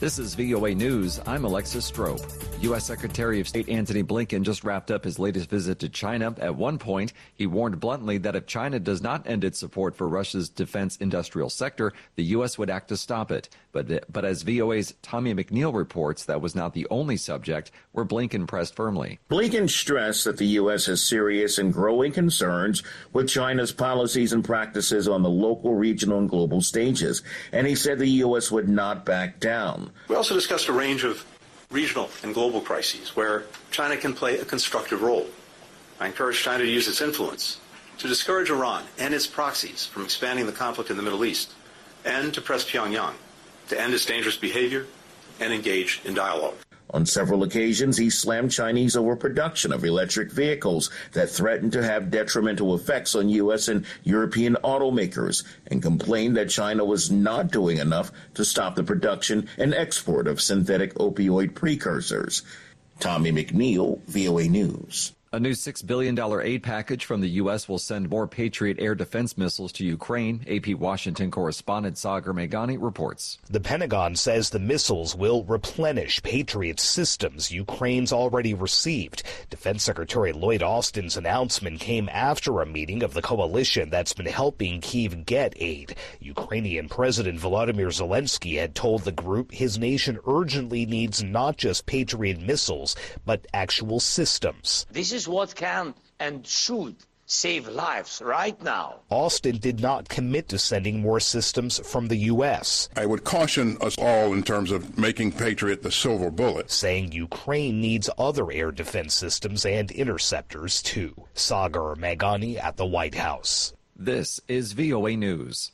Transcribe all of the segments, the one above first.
This is VOA News. I'm Alexis Strope. U.S. Secretary of State Antony Blinken just wrapped up his latest visit to China. At one point, he warned bluntly that if China does not end its support for Russia's defense industrial sector, the U.S. would act to stop it. But as VOA's Tommy McNeil reports, that was not the only subject where Blinken pressed firmly. Blinken stressed that the U.S. has serious and growing concerns with China's policies and practices on the local, regional, and global stages. And he said the U.S. would not back down. We also discussed a range of regional and global crises where China can play a constructive role. I encourage China to use its influence to discourage Iran and its proxies from expanding the conflict in the Middle East, and to press Pyongyang to end its dangerous behavior and engage in dialogue. On several occasions, he slammed Chinese overproduction of electric vehicles that threatened to have detrimental effects on U.S. and European automakers, and complained that China was not doing enough to stop the production and export of synthetic opioid precursors. Tommy McNeil, VOA News. A new $6 billion aid package from the U.S. will send more Patriot air defense missiles to Ukraine. AP Washington correspondent Sagar Meghani reports. The Pentagon says the missiles will replenish Patriot systems Ukraine's already received. Defense Secretary Lloyd Austin's announcement came after a meeting of the coalition that's been helping Kyiv get aid. Ukrainian President Volodymyr Zelensky had told the group his nation urgently needs not just Patriot missiles, but actual systems. This is what can and should save lives right now. Austin did not commit to sending more systems from the U.S. I would caution us all in terms of making Patriot the silver bullet, saying Ukraine needs other air defense systems and interceptors, too. Sagar Meghani at the White House. This is VOA News.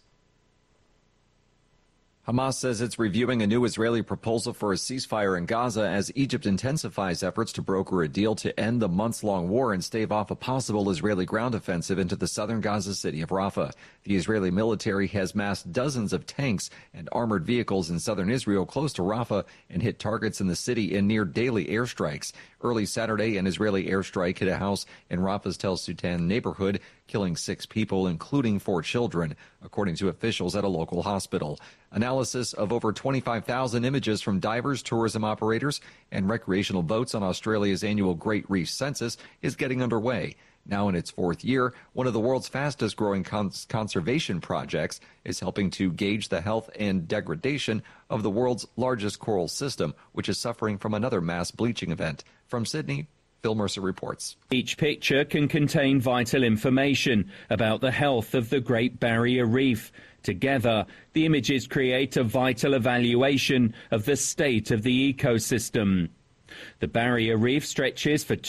Hamas says it's reviewing a new Israeli proposal for a ceasefire in Gaza as Egypt intensifies efforts to broker a deal to end the months-long war and stave off a possible Israeli ground offensive into the southern Gaza city of Rafah. The Israeli military has massed dozens of tanks and armored vehicles in southern Israel close to Rafah and hit targets in the city in near daily airstrikes. Early Saturday, an Israeli airstrike hit a house in Rafah's Tel Sultan neighborhood, killing 6 people, including 4 children, according to officials at a local hospital. Analysis of over 25,000 images from divers, tourism operators, and recreational boats on Australia's annual Great Reef Census is getting underway. Now in its 4th year, one of the world's fastest-growing conservation projects is helping to gauge the health and degradation of the world's largest coral system, which is suffering from another mass bleaching event. From Sydney, Phil Mercer reports. Each picture can contain vital information about the health of the Great Barrier Reef. Together, the images create a vital evaluation of the state of the ecosystem. The Barrier Reef stretches for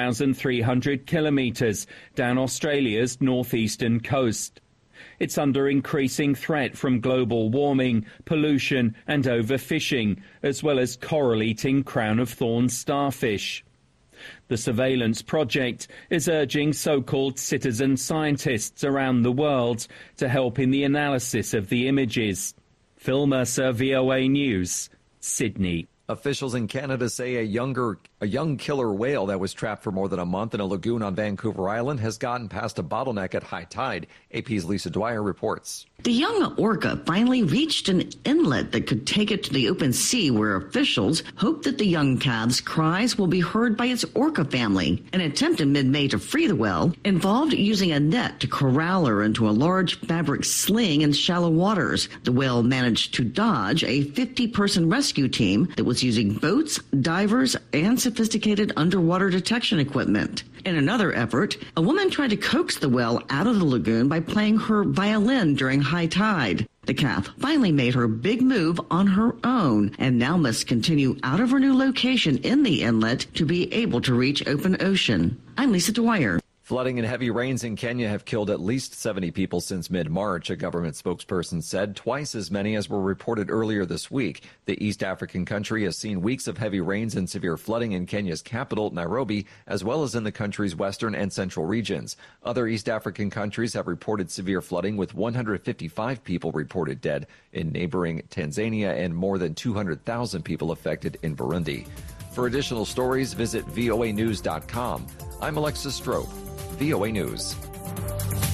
2,300 kilometres down Australia's northeastern coast. It's under increasing threat from global warming, pollution and overfishing, as well as coral-eating crown-of-thorns starfish. The surveillance project is urging so-called citizen scientists around the world to help in the analysis of the images. Phil Mercer, VOA News, Sydney. Officials in Canada say a young killer whale that was trapped for more than a month in a lagoon on Vancouver Island has gotten past a bottleneck at high tide. AP's Lisa Dwyer reports. The young orca finally reached an inlet that could take it to the open sea, where officials hope that the young calf's cries will be heard by its orca family. An attempt in mid-May to free the whale involved using a net to corral her into a large fabric sling in shallow waters. The whale managed to dodge a 50-person rescue team that was using boats, divers, and sophisticated underwater detection equipment. In another effort, a woman tried to coax the whale out of the lagoon by playing her violin during high tide. The calf finally made her big move on her own and now must continue out of her new location in the inlet to be able to reach open ocean. I'm Lisa Dwyer. Flooding and heavy rains in Kenya have killed at least 70 people since mid-March, a government spokesperson said, twice as many as were reported earlier this week. The East African country has seen weeks of heavy rains and severe flooding in Kenya's capital, Nairobi, as well as in the country's western and central regions. Other East African countries have reported severe flooding, with 155 people reported dead in neighboring Tanzania and more than 200,000 people affected in Burundi. For additional stories, visit voanews.com. I'm Alexis Strope, VOA News.